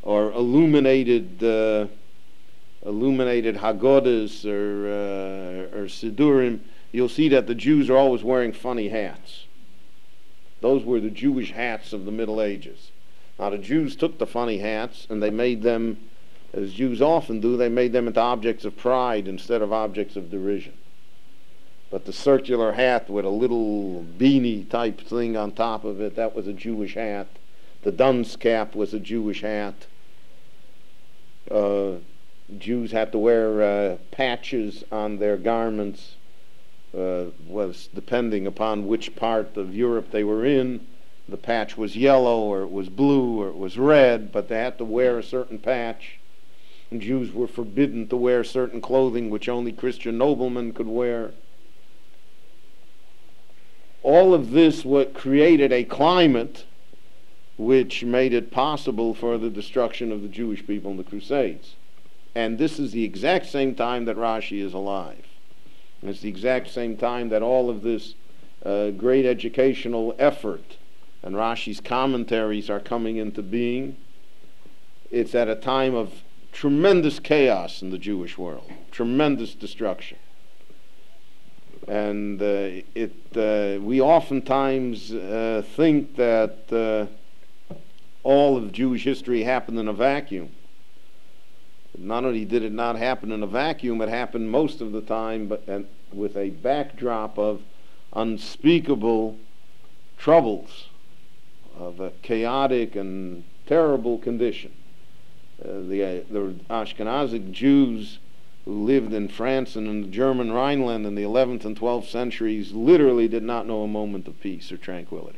or illuminated Haggadahs or Sidurim, you'll see that the Jews are always wearing funny hats. Those were the Jewish hats of the Middle Ages. Now the Jews took the funny hats and they made them, as Jews often do, they made them into objects of pride instead of objects of derision. But the circular hat with a little beanie type thing on top of it, that was a Jewish hat. The dunce cap was a Jewish hat. Jews had to wear patches on their garments, was depending upon which part of Europe they were in. The patch was yellow, or it was blue, or it was red, but they had to wear a certain patch. And Jews were forbidden to wear certain clothing which only Christian noblemen could wear. All of this created a climate which made it possible for the destruction of the Jewish people in the Crusades. And this is the exact same time that Rashi is alive. And it's the exact same time that all of this great educational effort and Rashi's commentaries are coming into being. It's at a time of tremendous chaos in the Jewish world, tremendous destruction. And we oftentimes think that all of Jewish history happened in a vacuum. Not only did it not happen in a vacuum, it happened most of the time but with a backdrop of unspeakable troubles, of a chaotic and terrible condition. The Ashkenazic Jews who lived in France and in the German Rhineland in the 11th and 12th centuries literally did not know a moment of peace or tranquility.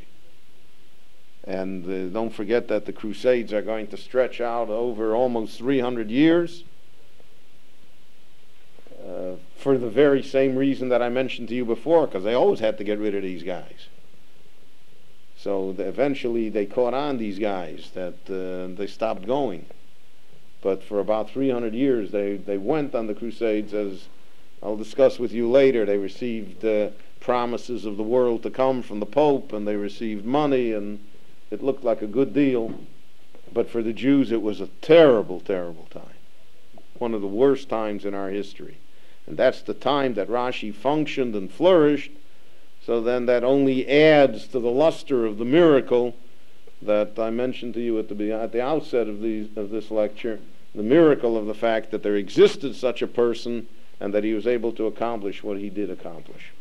And don't forget that the Crusades are going to stretch out over almost 300 years for the very same reason that I mentioned to you before, because they always had to get rid of these guys. So eventually they caught on, these guys, that they stopped going. But for about 300 years they went on the Crusades, as I'll discuss with you later. They received promises of the world to come from the Pope, and they received money, and it looked like a good deal. But for the Jews it was a terrible, terrible time. One of the worst times in our history. And that's the time that Rashi functioned and flourished. So then that only adds to the luster of the miracle that I mentioned to you at the outset of this lecture, the miracle of the fact that there existed such a person and that he was able to accomplish what he did accomplish.